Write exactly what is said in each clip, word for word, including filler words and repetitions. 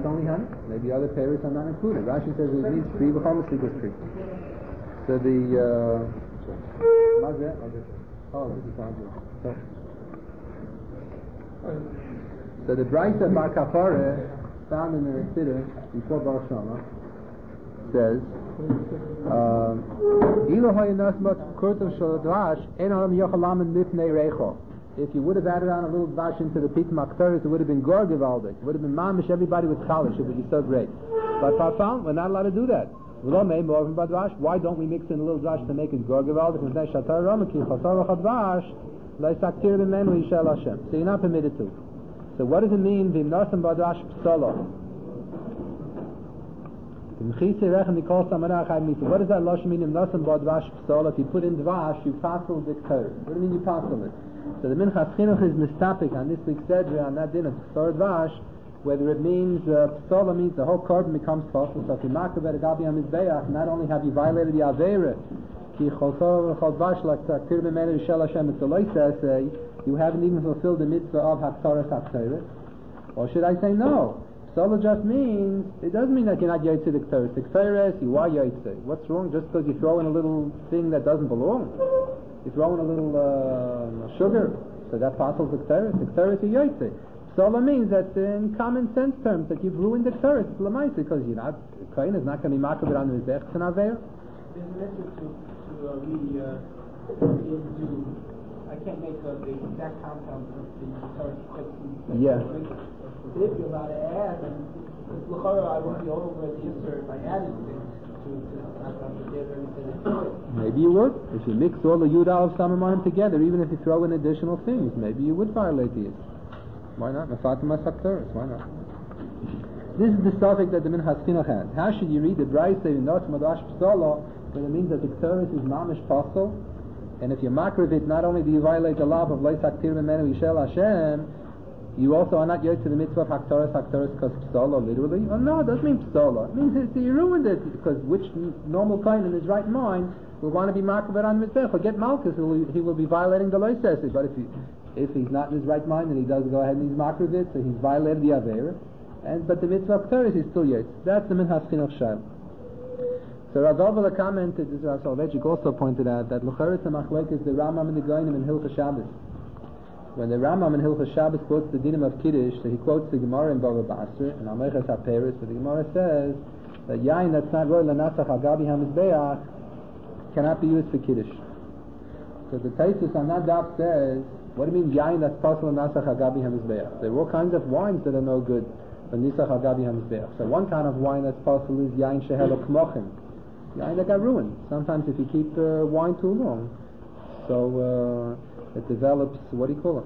it's only honey. Maybe other pairs are not included. Rashi says it needs tree, b'chol mesikas tree. So the uh, oh, this is so, so the Brisa Bar Kapara found in the Siddur before Bar Shama says if you would have added on a little dvash into the Pitum Aktaris, it would have been Gor Gevaldik. It would have been mamish, everybody with chalish. It would be so great. But Parfam, we're not allowed to do that. Why don't we mix in a little dvash to make it Gor Gevaldik? So you're not permitted to. So what does it mean? V'imnasim badrash p'solo. What does that lashon mean? V'imnasim badrash p'solo. If you put in dvash, you passel diktar. What do you mean you passel it? So the Minchas Chinuch is mistapik on this week's Sedra on that din of p'sor dvash, whether it means uh, p'sola means the whole carbon becomes possible. So if you mark about a gabi hamizbeach, not only have you violated the avera, ki chosor v'chol dvash like taktir b'menu yishel Hashem it's a loisasei. You haven't even fulfilled the mitzvah of Haktaras Haktaris. Or should I say no? Psola just means, it doesn't mean that you're not Yaitse the Ktaris. The Ktaris, you are Yaitse. What's wrong? Just because you throw in a little thing that doesn't belong. You throw in a little uh, sugar, so that passes the Ktaris. The Ktaris is Yaitse. Psola means that in common sense terms, that you've ruined the Ktaris. It's Lamaitse, because you're not, the Kohen is not going to be makabed on the Mizbech to Naveir. There's an answer to, to uh, really, uh, into I can't make uh, the exact compound of the current question. Yeah. If you're allowed to add, then I won't be over the insert if I added things to not forget everything. Maybe you would. If you mix all the Yudal of Samanim together, even if you throw in additional things, maybe you would violate these. Why not? Mafatima Saktaris. Why not? This is the suffix that the Minchas Chinuch has. How should you read the Brayse in Nos Madash Psolo when it means that the Ktaris is Mamish Pasol? And if you makriv it, not only do you violate the law of Leis Haktir Memenu Yishel Hashem, you also are not yet to the mitzvah of Haktaras Haktaras because Psola, literally. Oh no, it doesn't mean Psola. It means that you ruined it, because which normal kind in his right mind will want to be makriv on Mitzvah? Forget Malchus, he will, he will be violating the Leis Sesi. But if he, if he's not in his right mind and he does go ahead and he's makriv it, so he's violated the Aveira. And but the mitzvah of Haktaras is still yet. That's the Minchas Chinuch Shal. So Rav Dovela commented, as Rav Soloveitchik also pointed out, that Lucharitz HaMachlek is the Rambam and the Goinim in Hilchah Shabbos. When the Rambam in Hilchah Shabbos quotes the dinim of Kiddush, so he quotes the Gemara in Bava Basra, and Ameches HaPeres, but the Gemara says that Yain that's not roy l'nasach ha'gabi ha'mizbeach cannot be used for Kiddush. So the Taisus on that daf says, what do you mean Yain that's possible l'nasach ha'gabi ha'mizbeach? There are all kinds of wines that are no good for Nisach ha'gabi ha'mizbeach. So one kind of wine that's possible is Yain shehelo kmochim. Yain that got ruined. Sometimes if you keep uh, wine too long, so uh, it develops, what do you call it?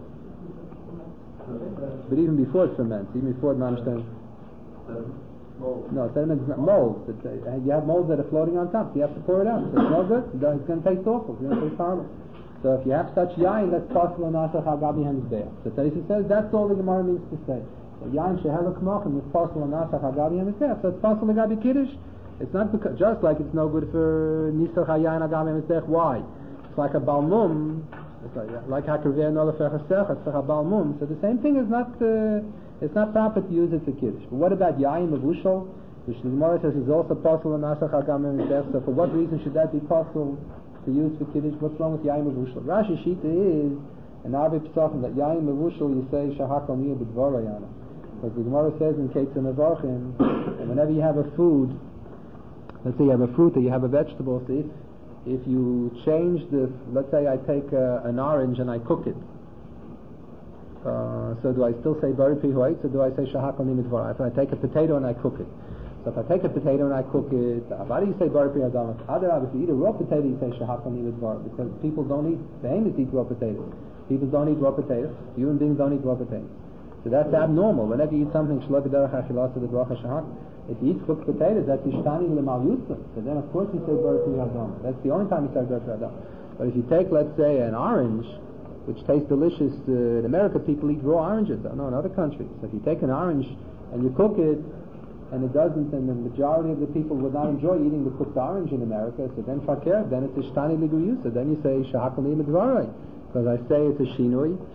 But even before it ferments, even before it understands. No, sediment is not mold. It's, uh, you have molds that are floating on top, so you have to pour it out. So it's no good. It's going to taste awful. It's going to taste horrible. So if you have such yain, that's possible nasach hagabi hamizbeach. So Taisa says that's all the Gemara means to say. So yain shehelo kmochim is possible nasach hagabi hamizbeach. So it's possible hagabi kiddush. It's not because, just like it's no good for Nisach Hayayin Agam Emetzech. Why? It's like a Balmum, it's like Hakriveh Nola Fechasech, it's like a Balmum. So the same thing is not, uh, it's not proper to use it for Kiddush. But what about Yayin Mevushal, which the Gemara says is also possible in Nisach Agam Emetzech. So for what reason should that be possible to use for Kiddush? What's wrong with Yayin Mevushal? Rashi Shita is, in Arbi Pesachim, that Yayin Mevushal you say Shahakal Niyah B'dvarayana. Because the Gemara says in Ketzah Nevarchim, and whenever you have a food, let's say you have a fruit or you have a vegetable, so if, if you change the, let's say I take uh, an orange and I cook it, uh, so do I still say bari pi huayt, or do I say shahak al nimit vara? If I take a potato and I cook it, so if I take a potato and I cook it, why do you say bari pi adamas? Other, if you eat a raw potato, you say shahak al nimit vara, because people don't eat, the aim is to eat raw potatoes. People don't eat raw potatoes. Human beings don't eat raw potatoes. So that's abnormal. Whenever you eat something shlo b'derech hachilas to the bracha shahak, if you eat cooked potatoes, that's ishtani l'mal yusuf. So then, of course, you say bar pi hadam. That's the only time you say bar pi hadam. But if you take, let's say, an orange, which tastes delicious, uh, in America people eat raw oranges. I don't know in other countries. So if you take an orange and you cook it, and it doesn't, and the majority of the people would not enjoy eating the cooked orange in America, so then fakir, then it's ishtani l'guyusa. Then you say shahakal nimid varay, because I say it's a shinui.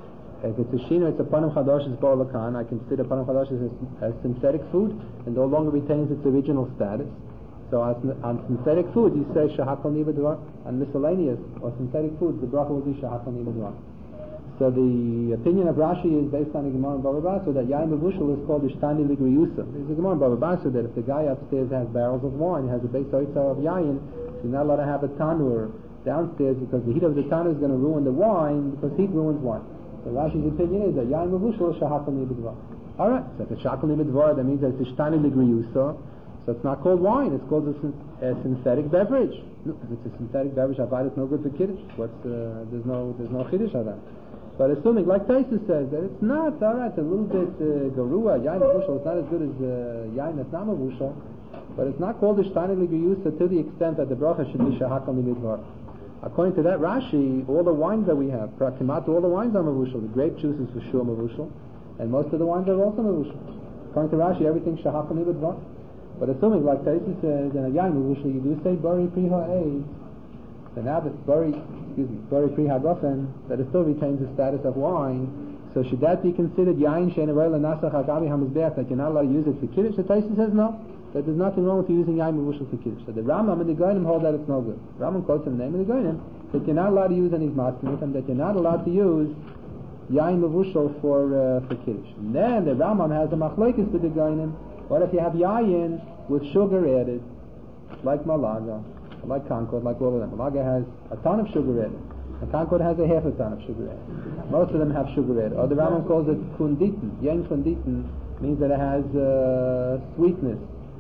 if it's a shina, it's a panim chadash, it's ba'alakan. I consider panim chadash as, as synthetic food and no longer retains its original status. So on, on synthetic food, you say shahakal nibadvar. On miscellaneous or synthetic foods, the bracha will be shahakal nibadvar. So the opinion of Rashi is based on the Gemara in Bava Basra that yain mevushal is called ishtani ligriyusa. There's a Gemara in Bava Basra that if the guy upstairs has barrels of wine, has a base oitzar of yain, he's not allowed to have a tanur downstairs because the heat of the tanur is going to ruin the wine because heat ruins wine. So Rashi's opinion is that yain mevushal is shahakal nibadvar. All right, so if it's shahakal nibadvar, that means that it's ishtani ligriyusa. So it's not called wine; it's called a, a synthetic beverage. Look, if it's a synthetic beverage, avad it's no good for kiddush. What's uh, there's no there's no chiddush on that. But assuming, like Taisus says, that it's not, all right, it's a little bit uh, garua, yain mavushal, it's not as good as uh, yain that's not mavushal, but it's not called ishtani ligriyusa to the extent that the bracha should be shahakal nibidvar. According to that Rashi, all the wines that we have, pratimat, all the wines are mavushal. The grape juice is for sure mavushal, and most of the wines are also mavushal. According to Rashi, everything's shahakal nibidvar. But assuming, like Taisus says, in a yain mavushal, you do say bari priha eid. So now that bari, excuse me, bari priha gofen, that it still retains the status of wine. So should that be considered yain she'en arei l'nasach hagabi hamizbeach, that you're not allowed to use it for kiddush? So Taisus says no, that there's nothing wrong with using yain mavushal for kiddush. So the Rambam and the Goyim hold that it's no good. Rambam quotes in the name of the Goyim that you're not allowed to use any maskinit and that you're not allowed to use yain mavushal for uh, for kiddush. And then the Rambam has a machlokes with the Goyim. What if you have yain with sugar added, like malaga, like Concord, like all of them? Malaga has a ton of sugar added, and Concord has a half a ton of sugar added. Most of them have sugar added. Or the Rambam calls it kunditin. Yain kunditin means that it has uh, sweetness.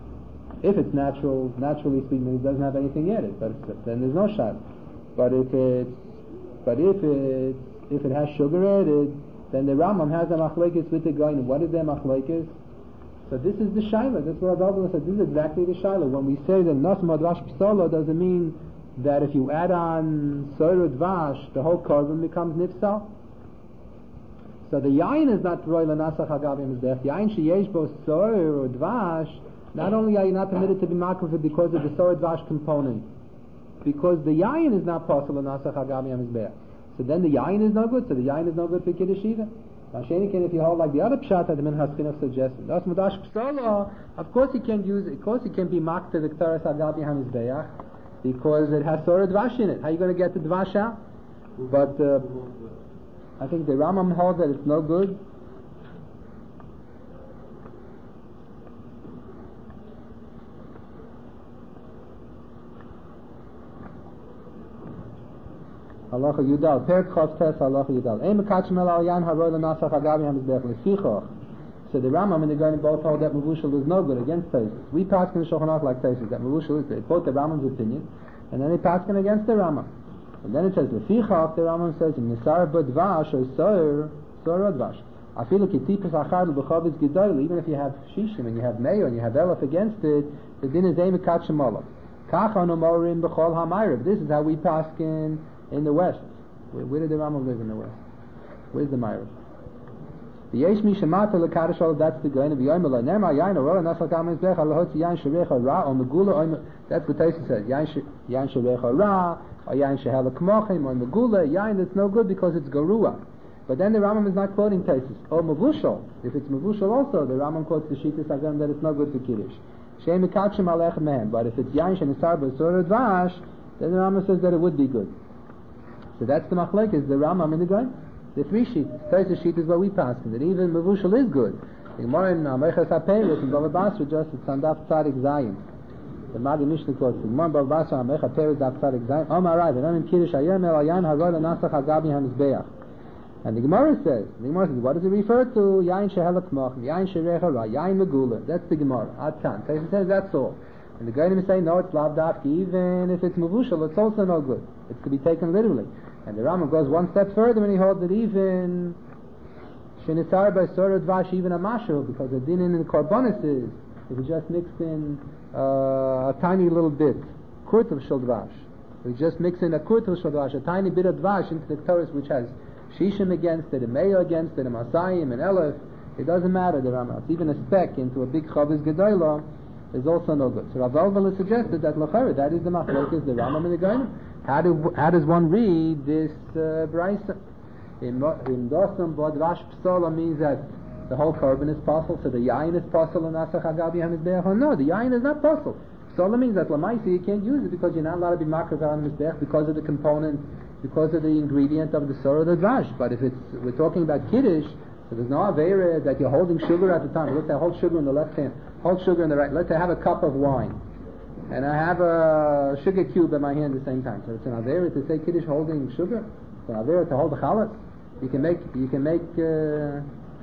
If it's natural, naturally sweet, means it doesn't have anything added, but then there's no shot. But if it's, but if it if it has sugar added, then the Rambam has a machlokes with the Goyim. What is their machlokes? So this is the shaila. That's what Rabbi said. This is exactly the shaila. When we say that nas madrash psala, doesn't mean that if you add on soir dvash, the whole korban becomes nifsal. So the yain is not roy l'nasach hagavim mizbech. Yain sheyesh bo soir or dvash. Not only are you not permitted to be makriv because of the soir dvash component, because the yain is not possible l'nasach hagavim mizbech. So then the yain is no good. So the yain is no good for kiddush either. If you hold like the other pshat that the Minhas Chinuch suggested, das madash psala, of course you can use, of course you can be makta the ktaras agabi hamizbeach because it has sorah dvash in it. How are you going to get the dvash out? But uh, I think the Rambam holds that it's no good. Halacha Yudal, Per Chav Tes Halacha Yudal. Ein mekachim el al yain haroi l'nasach hagabi hamizbech lefichoch. So the Rambam and the Goyim both hold that mevushal is no good against Taisus. We pass in the Shulchan Aruch like Taisus that mevushal is good. They quote the Rambam's opinion, and then they pass in against the Rambam. And then it says lefichoch. The Rambam says nisar b'dvash or soir soir dvash. Afilu kitipus achar l'b'chavis gedol. Even if you have shishim and you have mayo and you have elef against it, the din is ein mekachim olav. Kach anu morim b'chol hamayrav. This is how we pass in. In the West. Where, where did the Rambam live in the West? Where's the Myra? The Yesh Mi Shemata L'Kadash Olav, that's the Goyim. The Yoim L'Nei Nerma Yain Orola Nasal Kamen Zbech Alahotzi Yain Sherecha Ra or Megula Oim. That's what Taisus says. Yain Sherecha Ra or Yain Shehela Kmochim or Megula Yain that's no good because it's Garua. But then the Rambam is not quoting Taisus. Or Mavushal. If it's Mavushal also, the Rambam quotes the Shittas Hagam that it's no good for Kiddush. Shem Mikachim Alech Mehem. But if it's Yain Shenisar B'Sor Dvash, then the Rambam says that it would be good. So that's the machlekes, the Rambam and the Goyim. The three sheets. Taisus sheet is what we pass in. That even Mavushal is good. The Gemara in Meichas HaPeiros in Bava Basra just it's on Daf Tzadik Zayin. The Magi Mishnah quotes the Gemara in Bava Basra on Meichas HaPeiros Daf Tzadik Zayin. Omar Rai, v'nom im Kiddush hayom el yain haroi l'nasach hagabi hamizbeach. And the Gemara says, the Gemara says, what does it refer to? Yain shehela k'mochim, yain sherecha ra, yain megula. That's the Gemara. Ad kan. Taisus says that's all. And the Goyim is saying, no, it's lav dafki. Even if it's Mavushal, it's also no good. It could be taken literally. And the Rambam goes one step further and he holds that even shenisar by sorah dvash, even a mashal, because the din in the korbanos is if you just mix in uh, a tiny little bit, kurt of shel dvash. We just mix in a kurt of shel dvash, a tiny bit of dvash into the Torah which has shishim against it, a mayo against it, a masayim, an elef. It doesn't matter, the Rambam. It's even a speck into a big chavis gedolah is also no good. So Rav Elvel suggested that l'chara, that is the machlokes, the Rambam and the Goyim. How do how does one read this uh, brisa? In Dosam Bodvash Psola means that the whole carbon is possible, so the yain is possible and Asach Agabi HaMizbeach. Oh no, the yain is not possible. Psola means that Lamaisi you can't use it because you're not allowed to be Makriv on Mizbeach because of the component, because of the ingredient of the Sorah the Dvash. But if it's, we're talking about Kiddush, so there's no Avera that you're holding sugar at the time. Let's say I hold sugar in the left hand, hold sugar in the right. Let's say I have a cup of wine, and I have a sugar cube in my hand at the same time. So it's an Avera to say Kiddush holding sugar. It's an Avera to hold the Chalas. You can make, you can make, uh,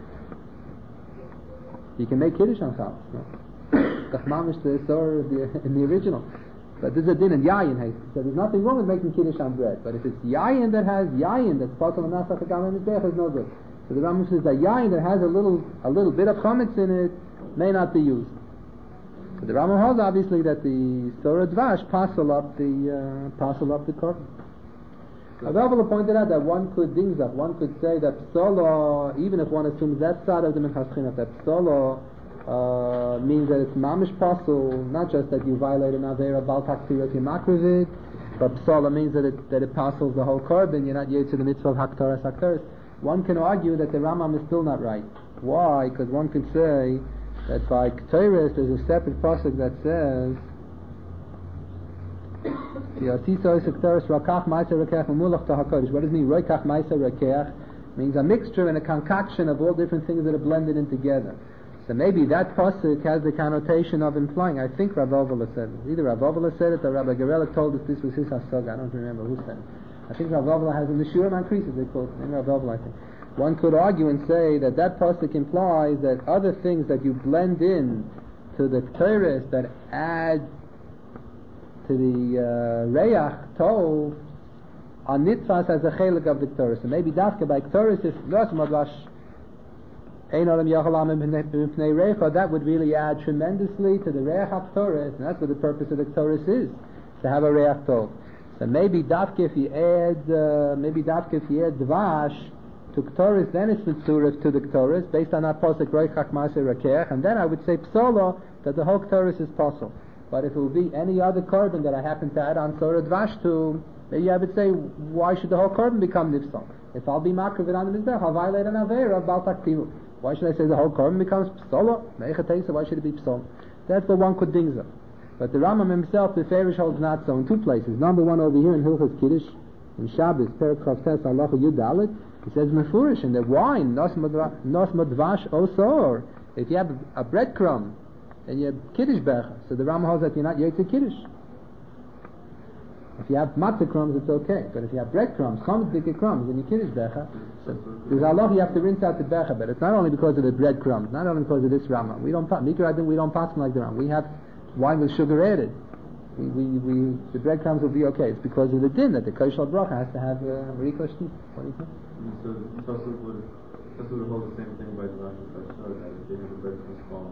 you can make Kiddush on Chalas. No? Kachmamish the Sorah in the original. But there's a din in yayin. So there's nothing wrong with making Kiddush on bread. But if it's yayin that has yayin that's possible in Nasach Agam and Mizbeach, is no good. So the Rambam says that yayin that has a little a little bit of chametz in it may not be used. So the Rambam holds obviously that the Sorah Dvash passel up the uh, passel up the korban. Avavula pointed out that one could dings up. One could say that psola, even if one assumes that side of the Minchas Chinuch, that psola uh, means that it's mamish passel, not just that you violate an avera bal taktirat makrivid, but psola means that it that it passels the whole korban. You're not yet to the mitzvah of haktaras haktaras. One can argue that the Rambam is still not right. Why? Because one can say that by Ketores there's a separate pasuk that says what does it mean? Roikach Maisa Rekech means a mixture and a concoction of all different things that are blended in together. So maybe that pasuk has the connotation of implying. I think Rav Ovala said it. Either Rav Ovala said it or Rabbi Gerela told us this was his hasog. I don't remember who said it. I think Rav Ovala has in the Shurim on Krisis they quote it. Rav Ovala, I think. One could argue and say that that pasuk implies that other things that you blend in to the Ketores that add to the uh, Reach Tov are nitfas as a chelik of the Ketores. So maybe dafka by Ketores if Nos Madvash Ein Olam Yochalam B'nei Recha, that would really add tremendously to the Reach HaKetores, and that's what the purpose of the Ketores is, to have a Reach Tov. So maybe dafka if you add uh, maybe dafka if you add Dvash to Ketores, then it's mitzurif to the Ketores based on that pasuk Roikach Maaseh Rakech, and then I would say Psola that the whole Ketores is possible. But if it would be any other korban that I happen to add on Sorah Dvash to, maybe I would say, why should the whole korban become nifsal? If I'll be makriv it on the mizbech, I'll violate an avera bal taktivu. Why should I say the whole korban becomes psola? Meichatesa, why should it be psola? That's what one could dings up. But the Rambam himself, the Farish holds not so in two places. Number one over here in Hilchos Kiddush, in Shabbos, Perek Chavtes Halacha Yud Dalet, he says mefurish in the wine nos madvash osor. If you have a breadcrumb and you have Kiddush Becha, so the Rambam holds that you're not Yotze Kiddush. If you have matzah crumbs, it's okay. But if you have breadcrumbs, some big crumbs, then you Kiddush Becha. So there's Allah, you have to rinse out the Becha, but it's not only because of the breadcrumbs, not only because of this Rambam. We don't, Mikra, I think we don't pass like the Rambam. We have wine with sugar added. We, we, we, the breadcrumbs will be okay. It's because of the din that the Koshal Bracha has to have Rikla Shnit. What do you think? So the Tosfos would, Tosfos would hold the same thing by the Rashi Tashor, that if they have the breadcrumbs falling,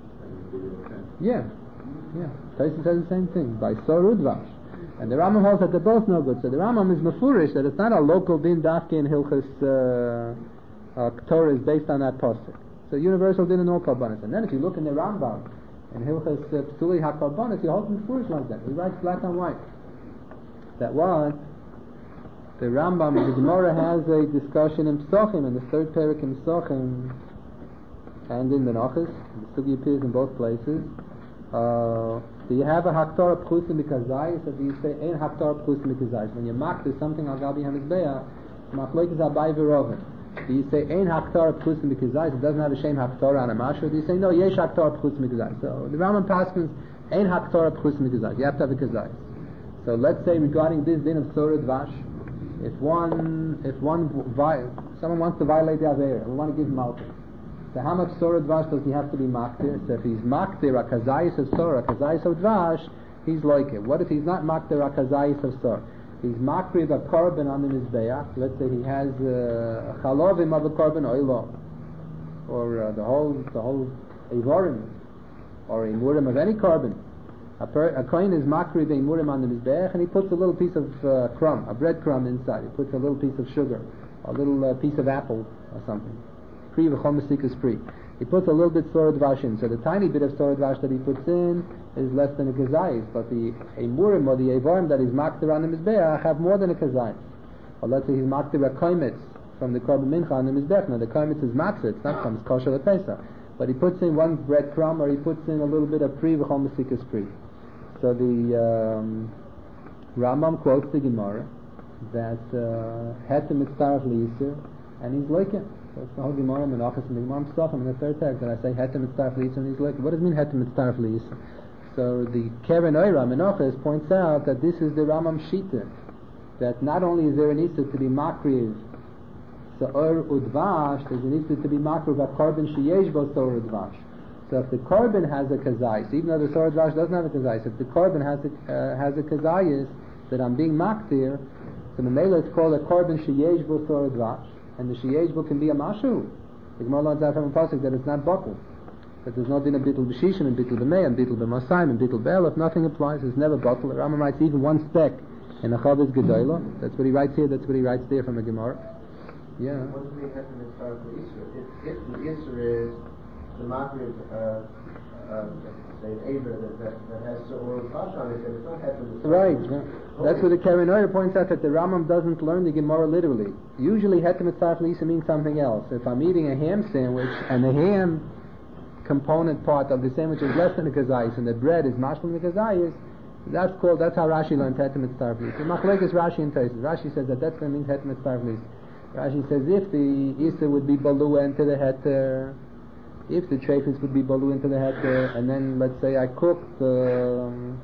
yeah, yeah. Tyson says the same thing by Sorah Dvash, and the Rambam holds that they're both no good. So the Rambam is mefurish that it's not a local din dafke in Hilchos uh, uh, Torah is based on that pasuk. So universal din in all karbanis. And then if you look in the Rambam in Hilchos Psuli uh, HaKarbanis, he holds mefurish like that. He writes black and white that what the Rambam, the Gemara has a discussion in Psochim, in the third parak in Psochim, and in Menachos. The sugi appears in both places. Uh, do you have a haktar pchusim mikazayis, or do you say ein haktar pchusim mikazayis? When you mark there's something al gabi hamizbeah, machlokes abai v'roven. Do you say ein haktar pchusim mikazayis? It doesn't have a shame haktar on a mashu. Do you say no yesh haktar pchusim mikazayis? So the Rambam paskins ein haktar pchusim mikazayis. You have to have a kazayis. So let's say regarding this din of Sorah Dvash, if one, if one, vi- someone wants to violate the avera, we want to give him malchus. So how much Sorah Dvash does he have to be maktir? So if he's maktir a kazayis of Sorah, a kazayis of Dvash, he's like it. What if he's not maktir a kazayis of Sorah? He's maktir a korban on the mizbeach. Let's say he has a chalovim of a korban oilo, or uh, the whole the whole evorim, or a murim of any korban. A, per, a kohen is makri the murim on the mizbeach, and he puts a little piece of uh, crumb, a bread crumb inside. He puts a little piece of sugar, a little uh, piece of apple or something. Pri v'chomasikas pri. He puts a little bit Sorah Dvash in. So the tiny bit of Sorah Dvash that he puts in is less than a kazayis, but the emurim or the evorim that he's makter on the mizbeach have more than a kazayis. Or let's say he's makter a koimetz from the korban mincha on the mizbech. Now the korban is matzah, it's not from kosher Pesach, but he puts in one bread crumb or he puts in a little bit of pri v'chol mesikas pri. So the um, Rambam quotes the Gemara that hetem mitzaref liyiser, and he's like it. So it's the whole Gemara Menachos and the Gemara Pesachim in the third text that I say hetem mitzaref liyiser, and he's like, what does it mean hetem mitzaref liyiser? So the Keren Oira Menachos points out that this is the Rambam Shita, that not only is there an issa to be makriv sa'or udvash, there's an issa to be makriv a korban sheyesh bo sa'or udvash. So if the korban has a kazayis, even though the sa'or udvash doesn't have a kazayis, if the korban has a uh, has a kazayis that I'm being maktir, so the mela it's called a korban sheyesh bo sa'or udvash, and the sheyesh bo can be a mashu. The Gemara learns out from a pasuk that it's not buckle. But there's no din of bittul b'shishim and bittul b'mei and bittul b'masayim and bittul b'elef. Nothing applies. It's never bottle. The Rambam writes even one speck in a chavis gedola. That's what he writes here. That's what he writes there from a Gemara. Yeah. What does it mean hetem mitzaref liyiser? If, if the iser is the makriv, uh, uh, say an aver that, that, that has sa'or udvash on it, then it's not hetem mitzaref. Right. Yeah. That's what the Keren Oyer points out, that the Rambam doesn't learn the Gemara literally. Usually hetem mitzaref liyiser means something else. If I'm eating a ham sandwich and the ham component part of the sandwich is less than a kazayis and the bread is mashlim the kazayis, that's called, that's how Rashi learned hetem mitzaref liyiser. Machlekes Rashi and Tosfos. Rashi says that that's what it means hetem mitzaref liyiser. Rashi says if the issa would be balua into the heter, if the treifis would be balua into the heter, and then let's say I cooked, um,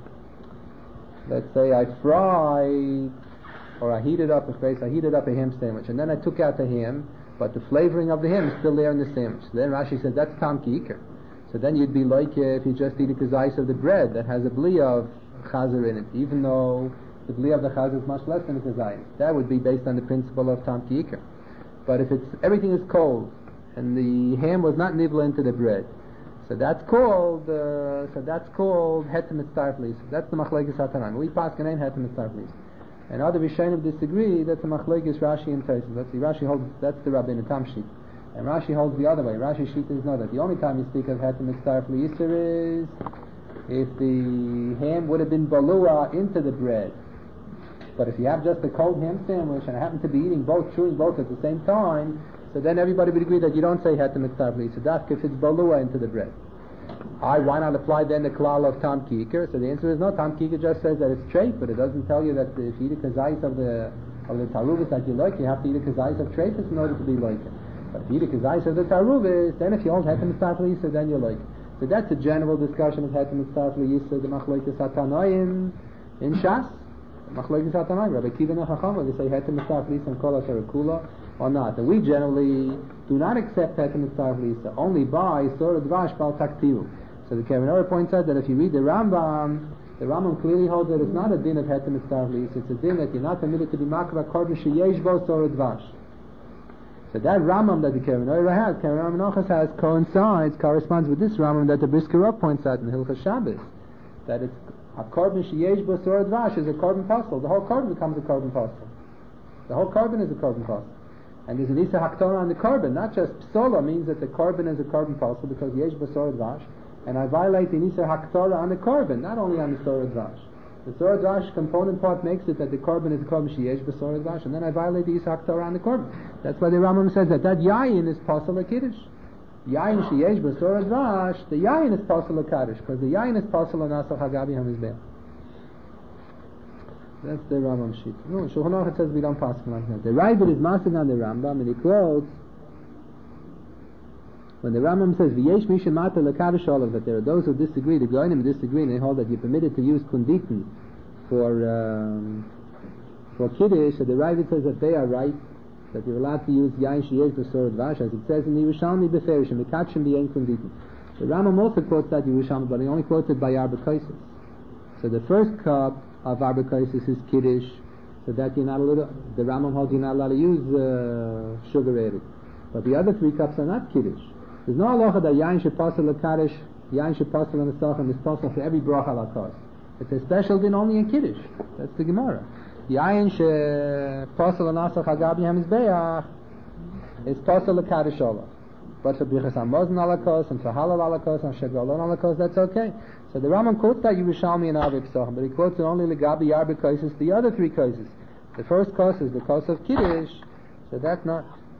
let's say I fried, or I heated up a face, I heated up a ham sandwich, and then I took out the ham, but the flavoring of the ham is still there in the sandwich. So then Rashi says that's tam ki iker. So then you'd be like uh, if you just eat a kazayis of the bread that has a bli of chazer in it, even though the bli of the chazer is much less than a kazayis. That would be based on the principle of tam ki iker. But if it's everything is cold and the ham was not nibla into the bread, so that's called uh, so that's called hetem mitzaref liyiser. That's the machlekes hatanan. We pass kanein hetem mitzaref liyiser. And other Rishonim disagree. That's the machlekes Rashi and Tosfos. That's the Rashi holds. That's the Rabbeinu Tam sheet, and Rashi holds the other way. Rashi sheet is not that. The only time you speak of hetem mitzaref liyiser is if the ham would have been balua into the bread. But if you have just a cold ham sandwich and I happen to be eating both, chewing both at the same time, so then everybody would agree that you don't say hetem mitzaref liyiser. That's if it's balua into the bread. I, why not apply then the klal of tam ki iker? So the answer is no. Tam ki iker just says that it's treif, but it doesn't tell you that if you eat a kazayis of the of the taruvis that you like, you have to eat a kazayis of treifis in order to be like it. But if you eat a kazayis of the taruvis, then if you hold hetem mitzaref liyiser, then you like it. So that's a general discussion of hetem mitzaref liyiser, the machlekes hatanoim in Shas, the machlekes hatanoim. Rabbi Kiva and Chacham, whether they say hetem mitzaref liyiser and kol asher kula or not. And we generally do not accept hetem mitzaref liyiser only by sa'or udvash bal taktiru. So the Keren Oyer points out that if you read the Rambam, the Rambam clearly holds that it's not a din of hetem mitzaref liyiser. It's a din that you're not permitted to be makra korban sheyesh bo sa'or udvash. So that Rambam that the Keren Oyer has, Keren Oyer Menachos has, coincides, corresponds with this Rambam that the Brisker Rav points out in Hilchos Shabbos, that it's a korban sheyesh bo sa'or udvash is a korban pasol. The whole korban becomes a korban pasol. The whole korban is a korban pasol. And there's an isa haktorah on the korban. Not just psola means that the korban is a korban pasol because yesh bo sa'or udvash. And I violate the Nisar Haktorah on the korban, not only on the Sa'or Udvash. The Sa'or Udvash component part makes it that the korban is a korban sheyesh b'Sa'or Udvash, and then I violate the Nisar Haktorah on the korban. That's why the Rambam says that that yayin is pasal kiddush. Yayin sheyesh b'Sa'or Udvash, the yayin is pasal kaddish, because the yayin is pasal nasach hagabi hamizbeach. That's the Rambam sheet. No, Shulchan Aruch says we don't pass like that. The Ravid is masking on the Rambam, and he quotes. When the Rambam says v'yesh mishem mata lekadish olav, that there are those who disagree, the Goyim disagree, and they hold that you're permitted to use kunditin for um, for kiddush. So the Ravid says that they are right, that you're allowed to use yain sheyesh b'Sa'or Udvash, as it says in the Yerushalmi b'Ferishim mikachim b'yein kunditin. The Rambam also quotes that Yerushalmi, but he only quotes it by Arba Kaisis. So the first cup of Arba Kaisis is kiddush, so that you're not allowed. The Rambam holds you're not allowed to use uh, sugar added, but the other three cups are not kiddush. There's no halacha that yain shepasel lekadish, yain shepasel on the sachem is possible for every bracha lakos. It's a special din only in kiddush. That's the Gemara. Yain shepasel on asach hagabi hamizbeach is pasel lekadish olav. But for brichas hamazon alakos and for halal alakos and shegalon alakos, that's okay. So the Rambam quotes that Yerushalmi and Arba Pesachim, but he quotes it only legabi arba kaisis, the other three kaisis. The first kos is the kos of kiddush, so that's not.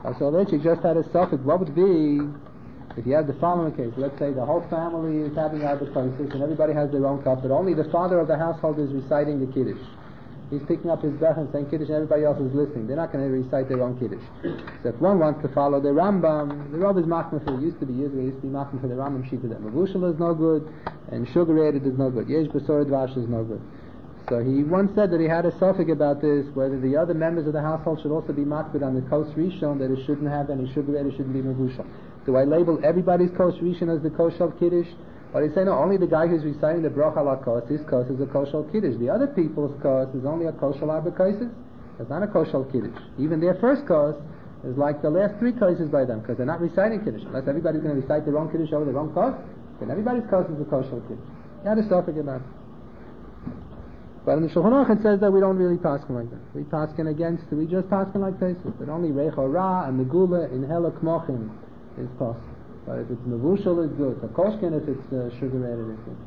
So Leitchik just had a suffix. What would be if you have the following case? Let's say the whole family is having arbitration and everybody has their own cup, but only the father of the household is reciting the Kiddush. He's picking up his bracha and saying Kiddush and everybody else is listening. They're not going to recite their own Kiddush. So if one wants to follow the Rambam, the Rav is machmir for, it used to be years ago, it used to be machmir for the Rambam Shita that Mavushal is no good and sugar-added is no good. Yesh B'Sorah Dvash is no good. So he once said that he had a suffix about this, whether the other members of the household should also be makbid on the kos rishon, that it shouldn't have any sugar, it shouldn't be mavushal. Do I label everybody's kos rishon as the kos shel kiddush? Or he say no, only the guy who's reciting the bracha ala kos, his kos is a kos shel kiddush. The other people's kos is only a kos shel arba koses. It's not a kos shel kiddush. Even their first kos is like the last three koses by them, because they're not reciting kiddush. Unless everybody's going to recite their own kiddush over their own kos, then everybody's kos is a kos shel kiddush. He had a suffix about it. But in the Shulchan Aruch it says that we don't really paskin like that. We paskin against, we just paskin like Tosfos. That only Recho Ra and Megula in Hela Kmochim is possible. But if it's Mevushal, it's good. A Koshkin, if it's uh, sugar added, it's good.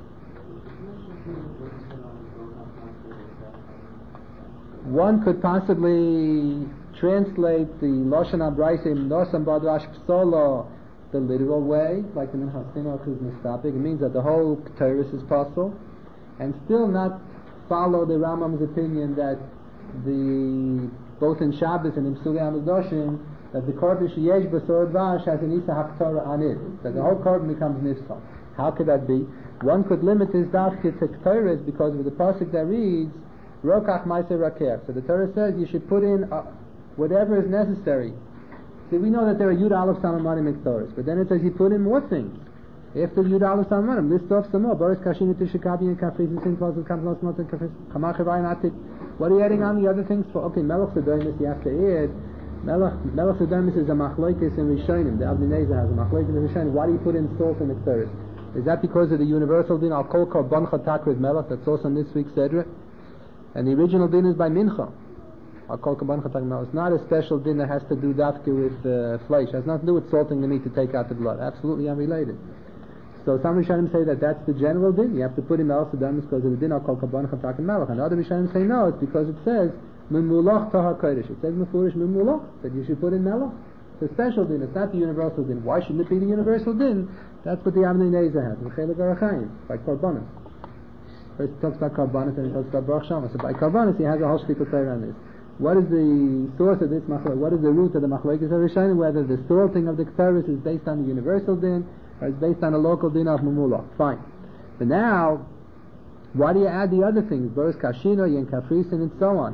One could possibly translate the Lashon HaBraisim Nosam Badrash Psolo the literal way, like the Minchas Chinuch is mistapik. It means that the whole Torah is possible, and still not follow the Rambam's opinion that the both in Shabbos and in Psulei HaMikdoshim that the korban sheyesh b'sorah dvash has an isa haktorah on it, that the whole korban becomes nifsal. How could that be? One could limit his dafke to Torahs because of the pasuk that reads Rokach Ma'aser Rakeh. So the Torah says you should put in uh, whatever is necessary. See, we know that there are Yud Aleph Samamarim Miktoras, but then it says you put in more things. After Yud Aleph Samamarim, list off some more. Boris Kashina Tishikabi and Kafris and Sinfos and Kamlos Not and Kafris Chamach Havai Natik. What are you adding on the other things for? Okay, Melech Sedoimus you have to add. Melech Melech Sedoimus is a Machlokes in Rishonim. The Avnei Nezer has a Machlokes in Rishonim. Why do you put in salt in the Miktoras? Is that because of the universal din? Al Kol Korban Chatakrid Melech. That's also in this week's Sedra. And the original din is by Mincha. Al Kol Korban Chatakrid Melech. It's not a special din that has to do dafke with uh, flesh. It has nothing to do with salting the meat to take out the blood. Absolutely unrelated. So some Rishonim say that that's the general din. You have to put in Melech Sedoimus because of the din Al Kol Korban Chatakrid Melech. And other Rishonim say no, it's because it says Memulach Tahar Kodesh. It says Mefurish Memulach, that you should put in Melech. It's a special din, it's not the universal din. Why shouldn't it be the universal din? That's what the Avnei Nezer has, in Chelik Arachayim, by Korbanos. First he talks about Korbanos and he talks about Baruch Shama. So by Korbanos he has a whole shtickle Torah on this. What is the source of this machlok? What is the root of the machlokes of Rishonim? Whether the salting of the Ketores is based on the universal din or is based on a local din of Memulach. Fine. But now, why do you add the other things? Boris Kashino, Yen Kafrisin, and so on?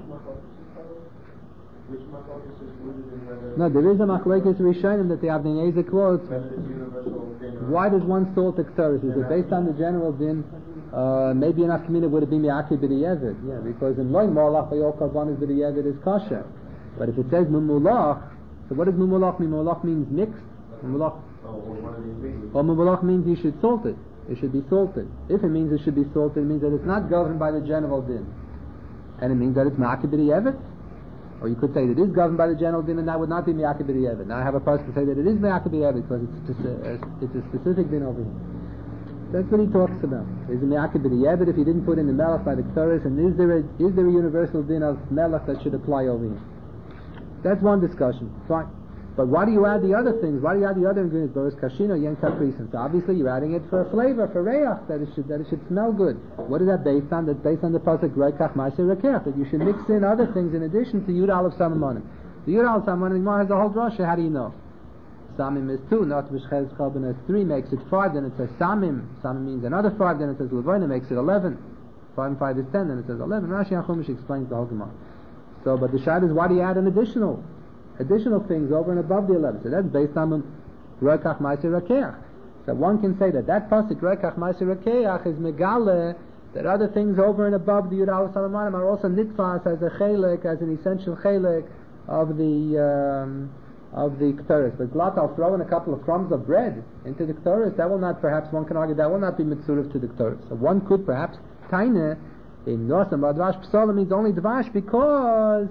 Which machlokes is rooted in whether... No, there is a machlokes Rishonim that the Avnei Nezer quotes. Whether it's universal din. Why does one salt the Ketores? Is it based on the general din? Uh, maybe in Afkamina would it be Mi'aki b'di'evid? Yeah, because in Loy Molach by all Karbanis b'di'evid is kosher. But if it says Mumulach, so what does Mumulach mean? Mumulach means mixed. Mumulach. Oh, or one of the ingredients. Or Mumulach means you should salt it. It should be salted. If it means it should be salted, it means that it's not governed by the general din. And it means that it's Mi'aki b'di'evid. Or you could say that it is governed by the general din and that would not be Mi'aki b'di'evid. Now I have a person say that it is Mi'aki b'di'evid because it's, a, it's a specific din over here. That's what he talks about. Is it Mi'aki b'di'evid if he didn't put in the Melech by the Ketores, and is there a, is there a universal din of Melech that should apply over here? That's one discussion. Fine. But why do you add the other things? Why do you add the other ingredients? Boris Kashino, Yen Kaprisin. So obviously you're adding it for a flavor, for reach, that it should that it should smell good. What is that based on? That's based on the pasuk Reikach Ma'aser Rakeh, that you should mix in other things in addition to Yud Aleph Samamanim. The Yud Aleph Samamanim, the Gemara has the whole drasha. How do you know? Samim is two, not B'Shchez Chalban is three, makes it five, then it says Samim. Samim means another five, then it says Levona, makes it eleven. Five and five is ten, then it says eleven. Rashi and Chumash explains the whole Gemara. So, but the shad is why do you add an additional, additional things over and above the eleven? So that's based on Reikach Ma'aser Rakeh. So one can say that that pasuk Reikach Ma'aser Rakeh is megale that other things over and above the Yud Aleph Samamanim are also nitfas as a chelik, as an essential chelik of the. Um, of the Ketores. But Glat, I'll throw in a couple of crumbs of bread into the Ketores. That will not, perhaps one can argue, that will not be mitzurif to the Ketores. So one could perhaps, taine, in Nosam Badrash Psola means only Dvash because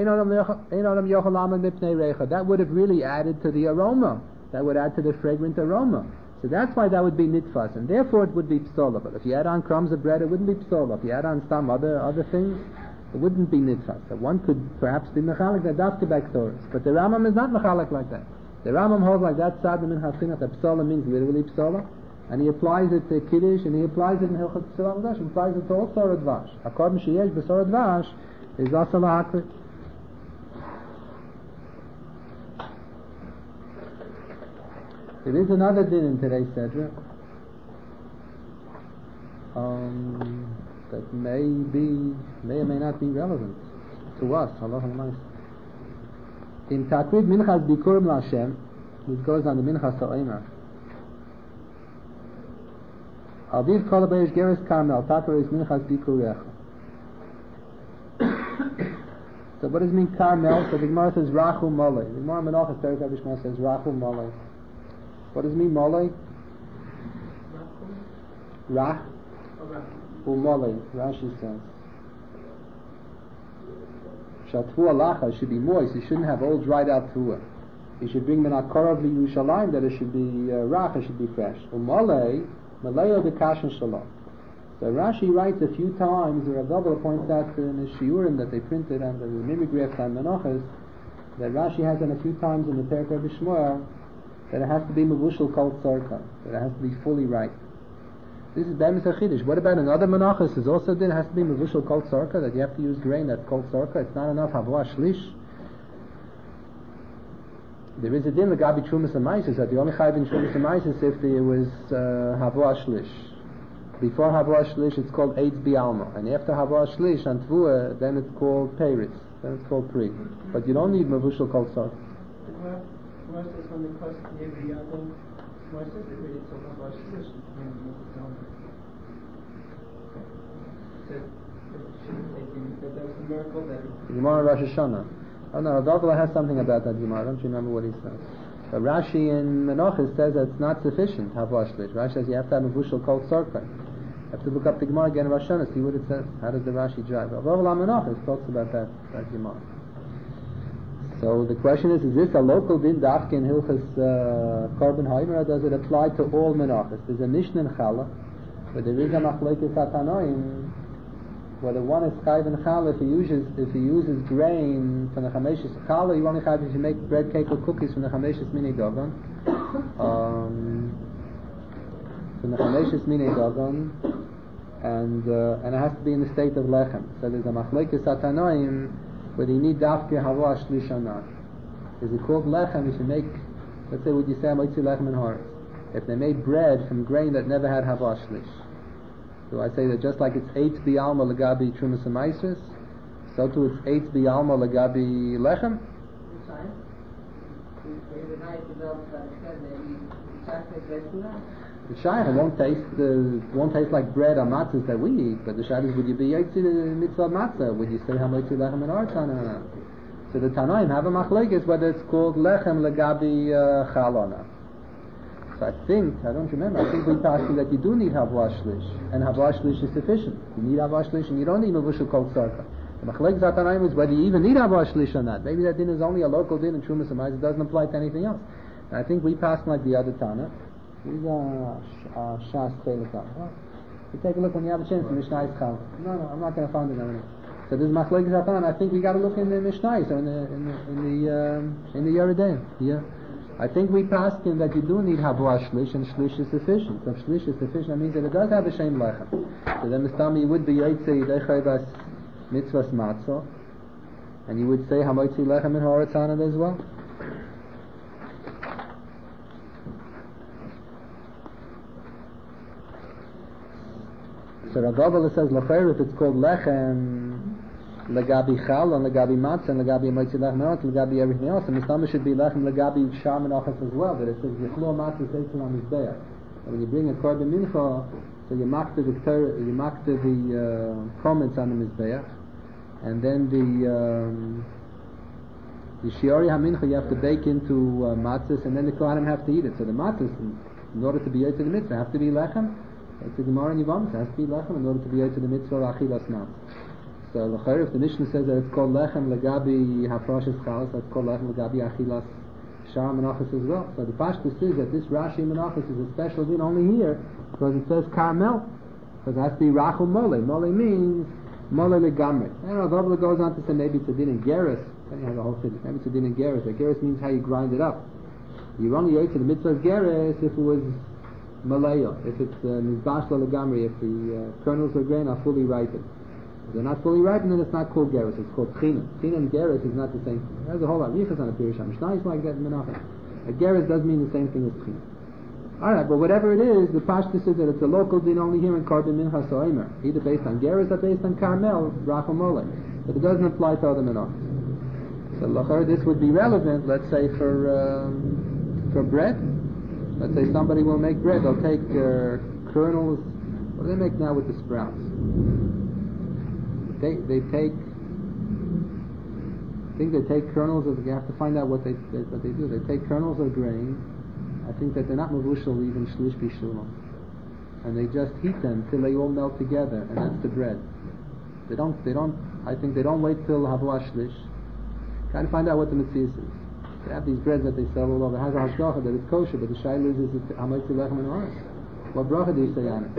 that would have really added to the aroma. That would add to the fragrant aroma. So that's why that would be nitfas, and therefore it would be psola. But if you add on crumbs of bread, it wouldn't be psola. If you add on some other other things, it wouldn't be nitzvah. So one could perhaps be mechalik that dafke by ktoros, but the Rambam is not mechalik like that. The Rambam holds like that sad minchas chinuch that psola means literally psola, and he applies it to kiddush, and he applies it in hilchot psola v'dash, and applies it to all sorah dvash. According to sheyesh b'sorah dvash is also lahakrit. There is another din in today's Sedra um, that may be, may or may not be relevant to us. Halacha l'maisa. In Takrid Minchas Bikurim L'Hashem, it goes on the Minchas Ha'omer. Aviv Kol HaBeish Geras Karmel, Takar is Minchas Bikurecha. So what does it mean Karmel? So the Gemara says Rachu Molei. The Gemara Menachos Perek HaBishma says Rachu Molei. What does it mean Molei? Rach Umolei. Rashi says Shatfua Lacha should be moist. You shouldn't have all dried out Tvua. You should bring Menakor of Yerushalayim that it should be uh, Rach, it should be fresh. Umolei Maleo Bekashin Shalom. So Rashi writes a few times, or Rav points out in the Shiurim that they printed and the mimeographs on Menachos, that Rashi has in a few times in the Perek HaBishmoel that it has to be Mevushal Kol Tzorka, that it has to be fully ripe. This is Be'emes HaChidush. What about another Menachos? Is also then it has to be Mevushal Kol Tzorka, that you have to use grain that's Kol Tzorka. It's not enough Havua Shlish. There is a din L'gabi Trumas HaMaisis that the only Chayv in Trumas HaMaisis if there was uh, Havua Shlish. Before Havua Shlish it's called Eitz Bialma, and after Havua Shlish on Tvua then it's called Peiritz, then it's called Pri. But you don't need Mevushal Kol Tzorka. When the cost every other, why says it really so much Shlish? That that was a miracle that. Gemara Rosh Hashanah. Oh no, Rav has something about that Gemara. I don't remember what he says. But Rashi in Menachos says that it's not sufficient Havua Shlish. Rashi says you have to have a Mevushal Kol Tzorka. You have to look up the Gemara again in Rosh Hashanah, see what it says. How does the Rashi drive? Rav Menachos talks about that that Gemara. So the question is, is this a local din dafke in Hilchas uh, Korban Haimer, or does it apply to all Menachos? There's a Mishnah in Chala, but there is a Machlekes HaTanoim, whether one is chayv in Chala if he uses if he uses grain from the Chameshes Chala, you only chayv if you make bread, cake, or cookies from the Chameshes Mini Dogon, um, from the Chameshes Mini Dogon, and uh, and it has to be in the state of lechem. So there's a Machlekes HaTanoim whether you need dafke Havua Shlish or not. Is it called lechem if you make, let's say, would you say Amoitzi lechem and Horetz? If they made bread from grain that never had Havua Shlish, do I say that just like it's Eitz Bialma Legabi Trumas HaMaisis, so too it's Eitz Bialma Legabi lechem? The shayach won't taste the won't taste like bread or matzahs that we eat, but the shayach is, would you be yotzi the mitzvah matzah? Would you say hamoitzi lechem and arts? No, no, no. So the Tanaim have a machlekes whether it's called lechem legabi uh, chalona. So I think I don't remember. I think we passed that you do need havua shlish, and havua shlish is sufficient. You need havua shlish, and you don't need mevushal kol tzorka. The machlekes Tanaim is whether you even need havua shlish or not. Maybe that din is only a local din in Trumas HaMaisis. It doesn't apply to anything else. And I think we passed like the other Tana. These are uh, Shas Teilatam. Well, you take a look when you have a chance in Mishnah Chal. No, no, I'm not going to find it now. So this is Machlekes HaTanan. I think we got to look in the Mishnah, so in the in the in the, um, in the Yeridayim. Yeah, I think we passed in that you do need Havua Shlish, and Shlish is sufficient. So if Shlish is sufficient, that means that it does have a Shem Lechem. So then Mistami would be Yotze Yidei Chayvas Mitzvahs Matzah, and you would say Hamoitzi Lechem and Horetz on it as well. So Rav says Lachair, if it's called lechem legabi chal and legabi matzah and legabi amoitzi lechem and legabi everything else, and Mistama should be lechem legabi shar menachas as well. That it says yechlo matzah zeitzul on mizbeach. And when you bring a korban mincha, so you makta the you makta the uh, comments on the mizbeach, and then the um, the shiori hamincha you have to bake into uh, matzahs, and then the kohanim have to eat it. So the matzahs, in order to be yotze the mitzvah, have to be lechem. It's a Gemara in Yevamos. It has to be lechem in order to be able to the mitzvah of achilas matzah. So l'chayr, if the Mishnah says that it's called lechem legabi hafroshes chalas, that's called lechem legabi achilas shar menachas as well. So the pashtus is that this Rashi menachas is a special din only here because it says karmel, because it has to be rachum mole. Mole means Mole legamri. I don't know, Rabbi goes on to say maybe it's a din in Geras. Then you have a whole thing. Maybe it's a din in Geras. A Geras means how you grind it up. You only ate to the mitzvah of Geras if it was Malaya, if it's Mizbash uh, legamri, if the uh, kernels of grain are fully ripened. If they're not fully ripened, then it's not called Geras, it's called Tchina. Tchina and Geras is not the same thing. There's a whole lot. Riechas on a Pirush HaMishnah is like that in Menachem. A Geras does mean the same thing as Tchina. Alright, but whatever it is, the Pashtus is that it's a local din only here in Korban Minchas or Omer, either based on Geras or based on Carmel, Rachel Molech. But it doesn't apply to other Menachos. So Lachar, this would be relevant, let's say, for um, for bread. Let's say somebody will make bread, they'll take uh, kernels. What do they make now with the sprouts? They they take, I think they take kernels of, you have to find out what they, they what they do. They take kernels of grain, I think that they're not mavushal even shlish bishulam, and they just heat them till they all melt together, and that's the bread. They don't, they don't, I think they don't wait till havua shlish. Try to find out what the mitzvah is. They have these breads that they sell all over. It has a hashgacha that it's kosher, but the shayla is how much you lechem and oris. What bracha do you say on it?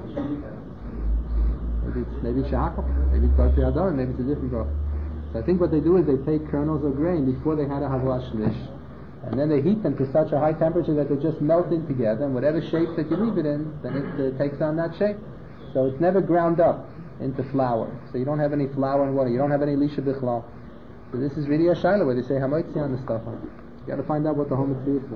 Maybe it's maybe it's shakal, maybe it's barfi hadar, maybe it's a different bracha. So I think what they do is they take kernels of grain before they had a havua shlish, and then they heat them to such a high temperature that they just melt in together, and whatever shape that you leave it in, then it uh, takes on that shape. So it's never ground up into flour. So you don't have any flour and water. You don't have any lisha bichlal. So this is really a shaila where they say hamoitzi on the stuff on it. You got to find out what the whole mitzvah is.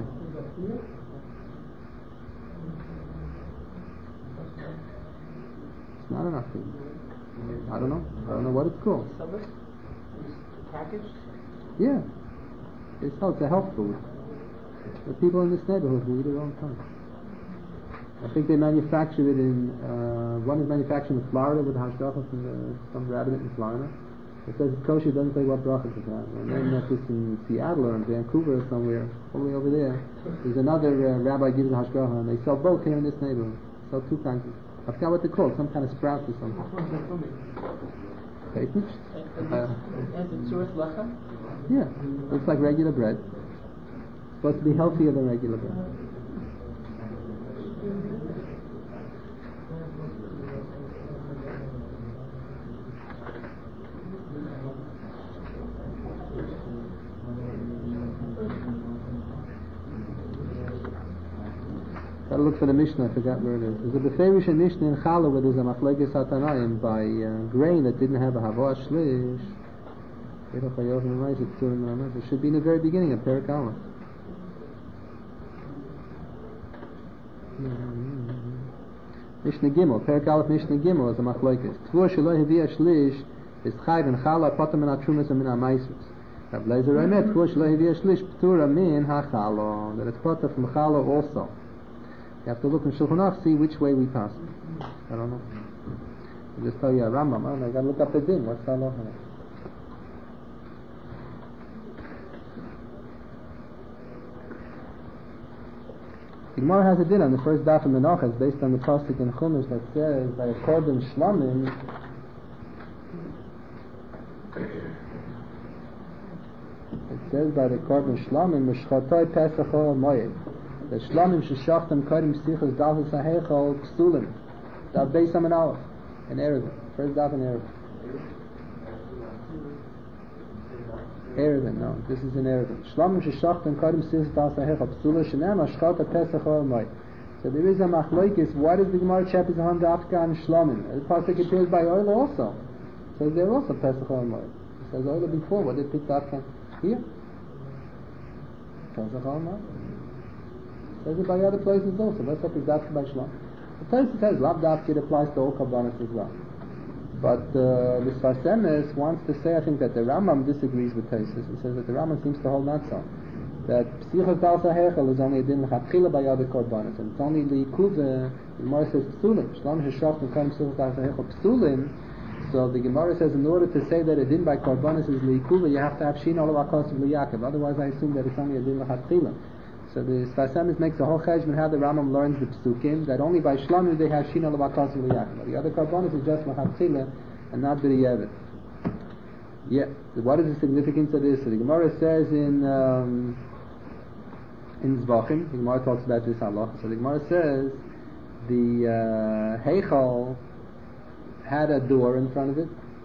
It's not enough food. I don't know. I don't know what it's called. Packaged? Yeah. It's, oh, it's a health food. The people in this neighborhood who eat it all the time. I think they manufacture it in, uh, one is manufactured in Florida with hashgacha from the, some rabbinate in Florida. It says it's kosher, it doesn't say what brachas it has. And then not just in Seattle or in Vancouver or somewhere, all the way over there, there's another uh, rabbi gives a hashgacha, and they sell both here in this neighborhood. Sell two kinds of, I forgot what they're called, some kind of sprouts or something. Patent? Uh, Has it tzuras lechem? Yeah, looks like regular bread. It's supposed to be healthier than regular bread. Gotta look for the Mishnah, I forgot where it is. There's a Beferish Mishnah in Chala where there's a Machlekes Hatanayim by uh, grain that didn't have a Havua Shlish. It should be in the very beginning of Perek Aleph. Mishnah Gimel, Perek Aleph Mishnah Gimel is a Machlekes. Tvur Shelo Hivia Shlish is Chayv and Chala Potem min HaTrumas and min HaMaisus. Rav Leizer Emet, Tvur Shelo Hivia Shlish Ptura min HaChala. That it's Potem from Chala also. You have to look in Shulchan Aruch, see which way we pass. I don't know. I'll just tell you a Rambam. I got to look up the din. What's the halacha? The Gemara has a din on the first daf of Menachos based on the pasuk in Chumash that says by a korban shlamim. It says by the korban shlamim mishchatoi pesach or moed. The shlamim sheshachtem karim sichos dafus hahechol psulim. Daf beis amin aleph in Erevin. First daf in Erevin. Erevin, no, this is in Erevin. Shlamim sheshachtem karim sichos dafus hahechol psulim shenam ashchata pesach or moed. So there is a machlokes. Why does the Gemara chapter on dafka and shlamim? The pasuk appears by oil also. So there also pesach or moed. It says oil before. What did it pick dafka here? Pesach or moed. Says it by other places also. Let's hope it's dafka by shlam. The place it says lav dafka, it applies to all kabbanis as well. But uh, the Sfas Emes wants to say, I think that the Rambam disagrees with Tosfos. He says that the Rambam seems to hold not so. That psichos dal sahechel is only a din l'chatchila by other korbanos, and it's only the kuva. The Gemara says psulim. Shlam sheshach v'kayim psichos dal sahechel psulim. So the Gemara says in order to say that a din by korbanos is l'ikuva, you have to have shin all of akos of l'yakev. Otherwise, I assume that it's only a din l'chatchila. So the Sfas Emes makes a whole cheshbon how the Rambam learns the psukim, that only by shlamim they have shina levakas and liyakim. The other karbonis is just machatzila and not b'di'evet. Yeah. So what is the significance of this? So the Gemara says in um, in Zvachim, the Gemara talks about this halacha. So the Gemara says the uh, heichal had a door in front of it,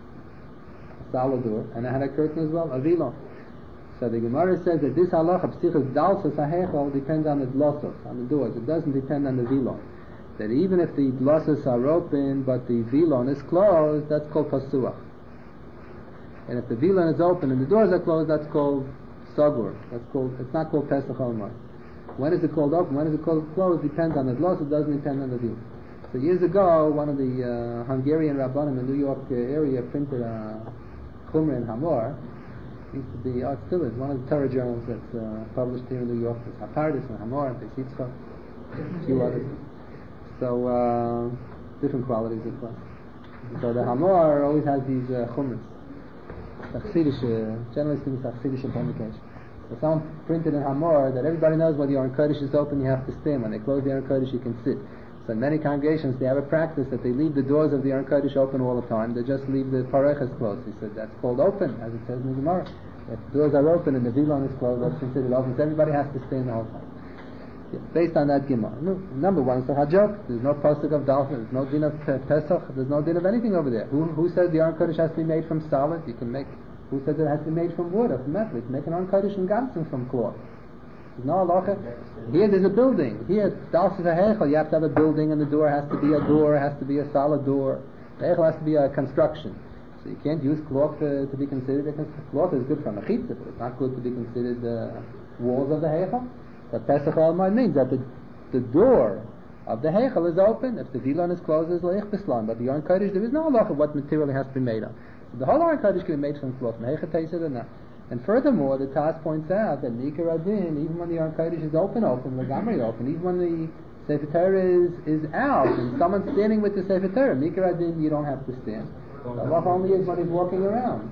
solid door, and it had a curtain as well, a vilon. So the Gemara says that this halacha, psichas dalsas hahechol, depends on the dlosos, on the doors. It doesn't depend on the vilon. That even if the dlosos are open, but the vilon is closed, that's called pasuach. And if the vilon is open and the doors are closed, that's called sagur. That's called. It's not called pesach olmai. When is it called open? When is it called closed? Depends on the dlosos. It doesn't depend on the vilon. So years ago, one of the uh, Hungarian rabbanim in the New York uh, area printed a chumrah in Hamor. Used to be, oh, it still is, one of the Torah journals that's uh, published here in New York. There's Hapardis and Hamor and Beisitzcha, a few others. So, uh, different qualities of well. So the Hamor always has these uh, chumras. Chassidische, generally speaking, Chassidische publication. So someone printed in Hamor that everybody knows when the Aron Kodesh is open, you have to stand. When they close the Aron Kodesh, you can sit. So in many congregations, they have a practice that they leave the doors of the Aron Kodesh open all the time. They just leave the pareches closed. He said that's called open, as it says in the Gemara. If the doors are open and the vilon is closed, that's considered open. So everybody has to stand the whole time. Yeah, based on that Gemara. No, number one, it's a hajjok. There's no pasuk of dalfa. There's no din of pesach. There's no din of anything over there. Who, who says the Aron Kodesh has to be made from solid? You can make. Who says it has to be made from wood or from metal? You can make an Aron Kodesh in Ganzen from cloth. There's no halacha. Here there's a building. Here, dalsa hechel, you have to have a building, and the door has to be a door, has to be a solid door. The hechel has to be a construction. So you can't use cloth uh, to be considered a construction. Cloth is good for mechitza, but it's not good to be considered uh, walls of the hechel. But Pesach Almai means that the, the door of the hechel is open. If the vilon is closed, it's leich bislan. But the Aron Kodesh, there is no halacha what material it has to be made of. So the whole Aron Kodesh can be made from cloth. Mehechet taised or not. And furthermore, the Taz points out that Nikar Adin, even when the Aron Kodesh is open, open, Lagamri open, even when the Sefer Torah is, is out, and someone's standing with the Sefer Torah, Nikar Adin, you don't have to stand. The halacha only is when he's walking around.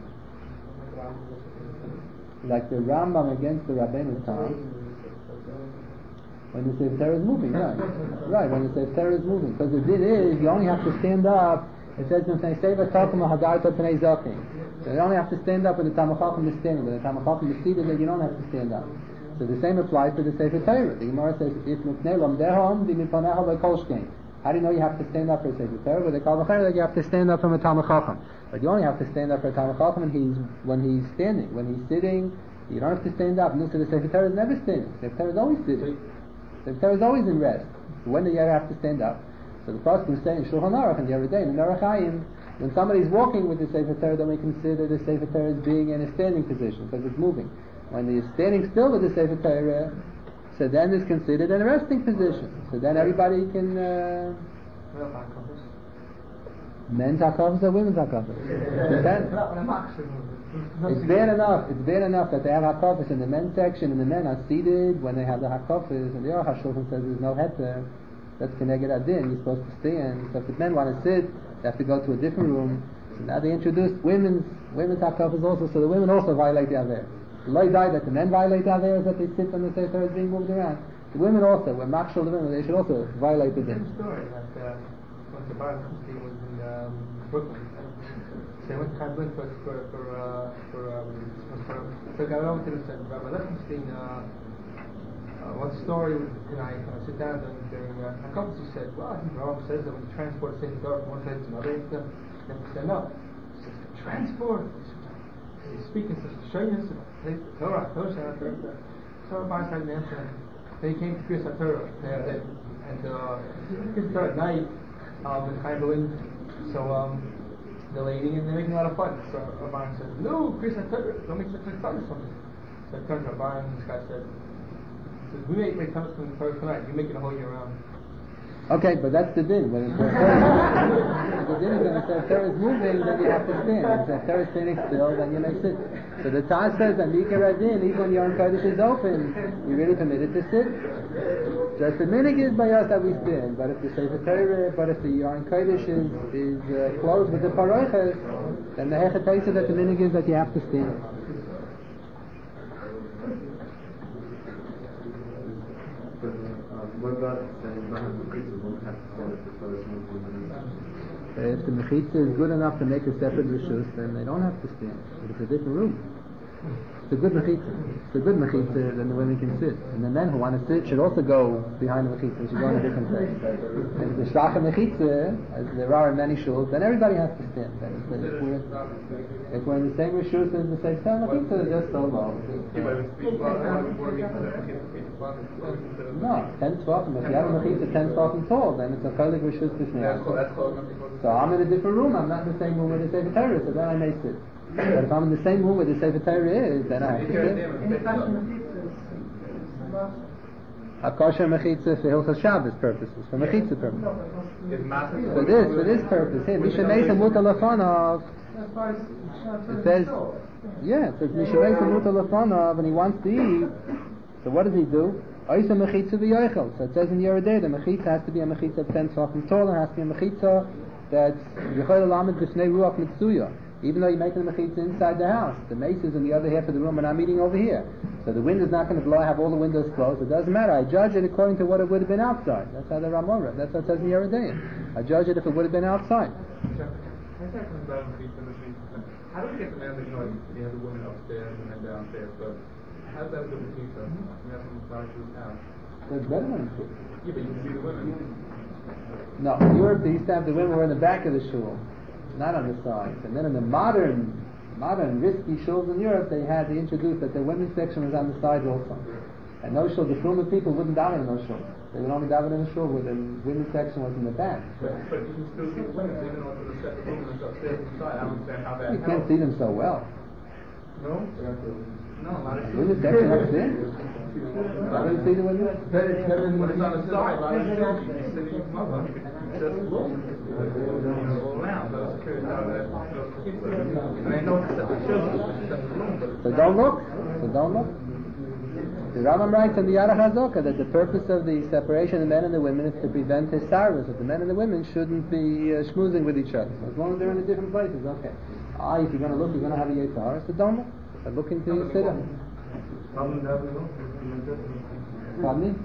Like the Rambam against the Rabbeinu Tam, when the Sefer Torah is moving, right? Right, when the Sefer Torah is moving. Because the din is, you only have to stand up. It says in the Sefer Takum Hadarta Pnei Zakim. So you only have to stand up when the Talmid Chacham is standing. When the Talmid Chacham is seated, then you don't have to stand up. So the same applies to the Sefer Torah. The Gemara says, "If mipnei lamdehom dimipanecha lekolshkein." How do you know you have to stand up for a Sefer Torah? But they call that you have to stand up from a Talmid Chacham. But you only have to stand up for a Talmid Chacham when he's when he's standing. When he's sitting, you don't have to stand up. And the Sefer Torah is never standing. The Sefer Torah is always sitting. The Sefer Torah is always in rest. So when do you ever have to stand up? So the Pasuk is saying Shulchan Aruch and the other day in the Orach Chaim, when somebody's walking with the Sefer Torah, then we consider the Sefer Torah as being in a standing position because it's moving. When he's standing still with the Sefer Torah, so then it's considered in a resting position. So then everybody can. Uh, men's hakafas or women's hakafas? It's bad enough. It's bad enough that they have hakafas in the men's section, and the men are seated when they have the hakafas, and the Aruch HaShulchan says there's no heter. That's Keneged Adin. You're supposed to stand. So if the men want to sit, they have to go to a different room. So now they introduced women's women's hakafas also. So the women also violate the Aver. The law died that the men violate the Aver is that they sit when the Sefer Torah is being moved around. The women also, when machshel the women, they should also violate the din. Same story that uh, when the Baruch Epstein was in um, Brooklyn, so they went to Chaim for for for uh, for um, for so I got over to the said Rabbi Epstein. Uh, Uh, one story, can I, can I sit down and during uh, a conference he said, well, I think Rambam says that when you transport a Sefer Torah from one place to another, you have to, you have to stand up. He says, transport? He's speaking, says, show you this, take the Torah, Torah, Torah. So Rabbi said an answer. Then he came to Kriyas HaTorah, and uh, Kriyas HaTorah at night, um, in Chaim Berlin, so um, they're eating and they're making a lot of fun. So Rabbi said, no, Kriyas HaTorah, don't make such a fun or something. So I turned to Rabbi and this guy said, says, we make make Thomas from the Torah tonight. You make it a whole year round. Okay, but that's the din. When the din is when the Torah is moving, then you have to stand. If the Torah is standing still, then you may sit. So the Taz says that Nikar Adin, even when the Aron Kodesh is open, you're really permitted to sit. Just the minig is by us that we stand. But if the Sefer Torah, but if the Aron Kodesh is is uh, closed with the parochas, then the hechet taisa that the minig is that you have to stand. What about saying Bahan Mechitza won't have to stand if the Torah is moving? If the Mechitza is good enough to make a separate rishus, then they don't have to stand. But it's a different room. It's a good mechitza. It's a good mechitza, then the women can sit. And the men who want to sit should also go behind the mechitza. They should go in a different place. If the shtacha mechitza, as there are in many shuls, then everybody has to stand. Then if, we're, if we're in the same rishus as the same time, mechitza is just so low. No, ten tefachim. If you have a mechitza ten tefachim tall, then it's a cholik rishus b'shnei. So I'm in a different room. I'm not in the same room where the Sefer Torah is, so then I may sit. But if I'm in the same room where the Sefer Torah is, then I have to sit. A kosher mechitza for Hilchos Shabbos purposes, for mechitza purposes. For this, for this purpose, here, Misha Meisa Muta Lafanov. It says, yeah, it says Misha Meisa Muta Lafanov, and he wants to eat. So what does he do? Oisa mechitza v'yoichel. So it says in Yeridei, the mechitza has to be a mechitza of ten tefachim tall, and has to be a mechitza that's Yechol Lamed B'Snei Ruach Mitzuya. Even though you're making the mechitza inside the house, the maces in the other half of the room, and I'm eating over here. So the wind is not going to blow. I have all the windows closed. It doesn't matter. I judge it according to what it would have been outside. That's how the Ramah read. That's what it says in Yeridei. I judge it if it would have been outside. How do we get the man that, you know, you have the women upstairs and then downstairs, but how does that do with pizza? We have some size to the house. There's better ones. Yeah, but you can see the women. No, in Europe they used to have the women were in the back of the shul, not on the sides. And then in the modern, modern risky shuls in Europe, they had they introduced that the women's section was on the sides also. And those shuls, the Fulmer people wouldn't daven in those shuls. They would only daven in the shul where the women's section was in the back. But, but you can still see the women, even though it's a separate room and it's upstairs and inside. I don't understand how that You can't see them so well. No? No, not The women's section upstairs? I didn't see the women's. When it's on the side, a lot of shows, you can see the mother, you can just look. All around. So it's curious how that keeps it. And I know it's a separate show, it's a separate room, but So don't look. So don't look. The Rambam writes in the Yarach HaZokah that the purpose of the separation of the men and the women is to prevent hisarus, that the men and the women shouldn't be uh, schmoozing with each other. As long as they're in the different places, okay. Ah, if you're going to look, you're going to have a Yitzhar, so don't look. But look into your sitter. Pardon me?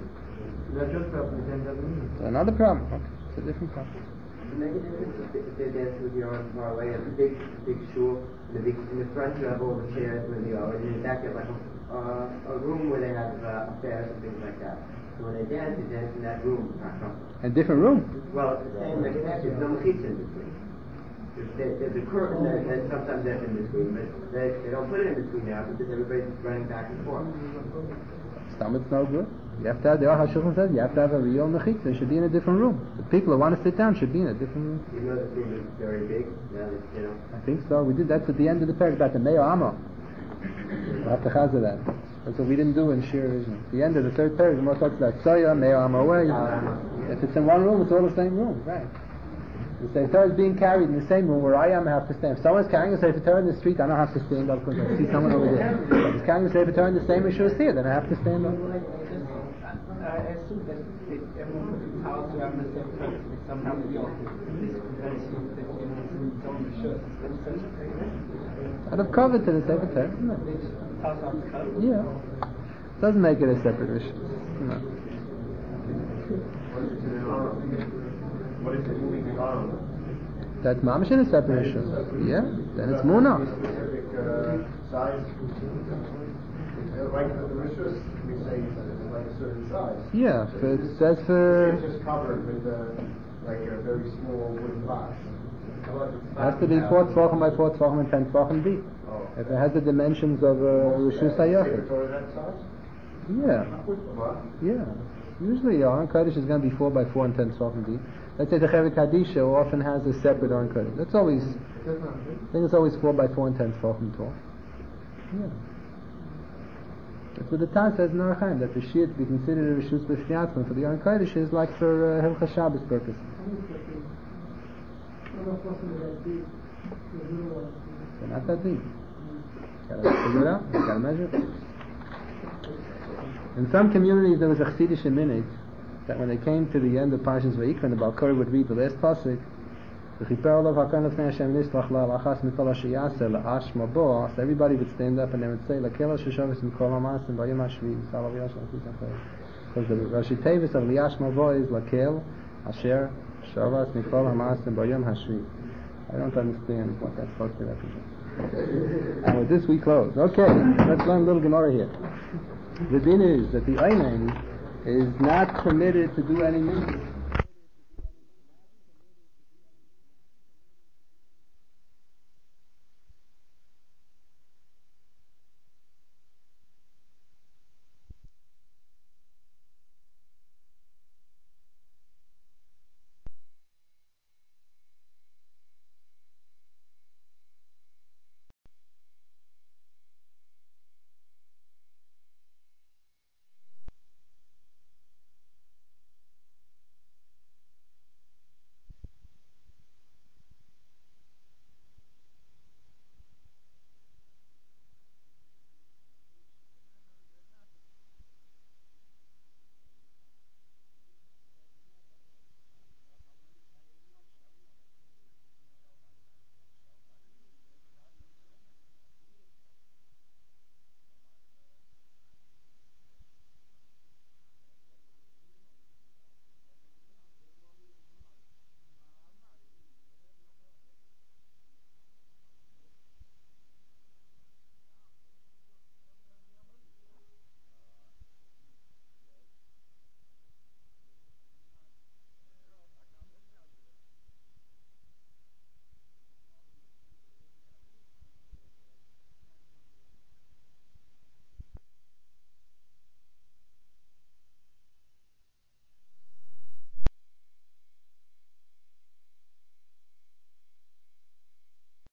So another problem. Okay, it's a different problem. Make a difference if they dance with you on far away. It's a big, big shul. In the, big, in the front, you have all the chairs with you, and in the back, you have like a, uh, a room where they have uh, affairs and things like that. So when they dance, they dance in that room. A different room. Well, it's the same. Like there's no mechitza in between. There's, there's a curtain, and, and sometimes that's in between, but they, they don't put it in between now because everybody's running back and forth. Stomach's no good. You have to have, the Aruch HaShulchan says, you have to have a real mechitza. They should be in a different room. The people who want to sit down should be in a different room. Even though this room is very big, now that, you know. I think so. We did. That's at the end of the paragraph about the Meo Amo. We'll have to chazah that. That's what we didn't do in Shir Vision. At the end of the third paragraph, more talks about Soya, Meo Amo way. If it's in one room, it's all the same room, right? The Sefer Torah is being carried in the same room where I am. I have to stand. If someone's carrying a Sefer Torah in the street, I don't have to stand up because I see someone over there. If he's carrying a Sefer Torah in the same issue as here, then I have to stand up. I assume that everyone puts his house around the same place, somehow we all this very soon that you know it's only shirts. I'd have covered to the Sefer Torah, isn't it? They just toss off the cover. Yeah. Doesn't make it a separate issue. No. what is it moving the arm? That's mamish in a separate issue. Yeah. Then it's muna. Specific uh, size. Like the rishus, we say it's like a certain size. Yeah. For, it says for. It's just covered with a, like a very small wooden box. It has to be four tefachim by four tefachim and ten tefachim deep. Oh. If it has the dimensions of a rishus hayachid. that size? Yeah. What? Yeah. Usually, the Aron Kodesh is going to be four by four and ten tefachim deep. Let's say the Chevet Kadisha often has a separate Aron Kodesh. That's always. I think it's always four by four and ten tefachim tall. Yeah. That's what the Taz says in Orach Chaim, that the Shia to be considered a Rishus B'Shniatzman for the Aron Kodesh is like for uh, Hilchas Shabbos purpose. They're not that deep. Gotta figure it out. You gotta measure it. In some communities there was a Chassidish minute that when they came to the end of Parshas Vayikra, the Balkari would read the last pasuk. So everybody would stand up and they would say, because the Rashi Tevis of Liyash Mabo is Lakel Asher Shavas Mikol Hamasim Bayom Hashvi. I don't understand what that's supposed to represent. And with this we close. Okay, let's learn a little Gemara here. The din is that the Einan is not permitted to do any mitzvah